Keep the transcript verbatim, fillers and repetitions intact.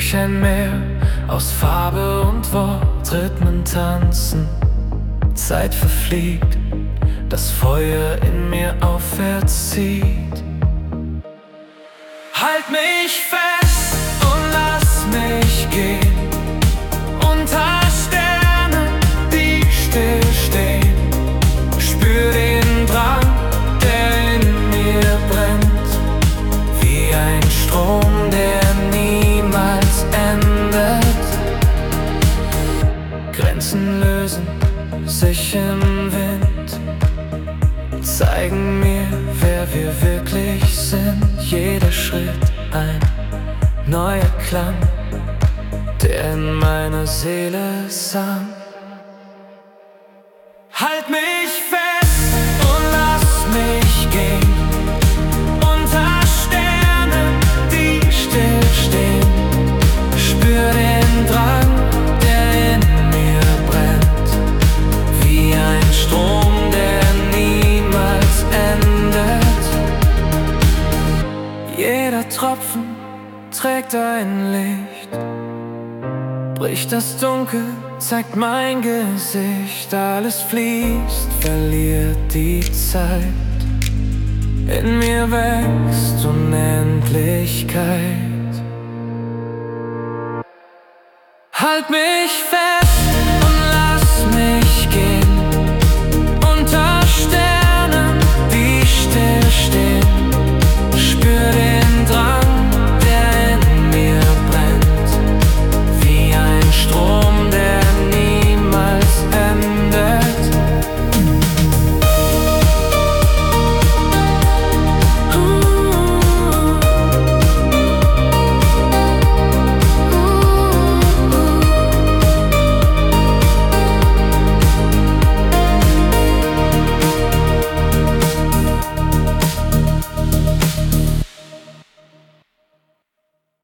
durch ein Meer aus Farbe und Wort, Rhythmen tanzen. Zeit verfliegt, das Feuer in mir aufwärts zieht. Halt mich fest und lass mich gehen, unter Sternen, die stillstehen. Spür den Drang, der in mir brennt, wie ein Strom, der niemals endet. Grenzen lösen sich im Wind, zeigen mir, wer wir wirklich sind. Jeder Schritt ein neuer Klang, der in meiner Seele sang. Halt mich fest und lass mich gehen, unter Sternen, die stillstehen. Spür den Drang, der in mir brennt, wie ein Strom, der niemals endet. Jeder Tropfen trägt ein Licht, bricht das Dunkel, zeigt mein Gesicht. Alles fließt, verliert die Zeit, in mir wächst Unendlichkeit. Halt mich fest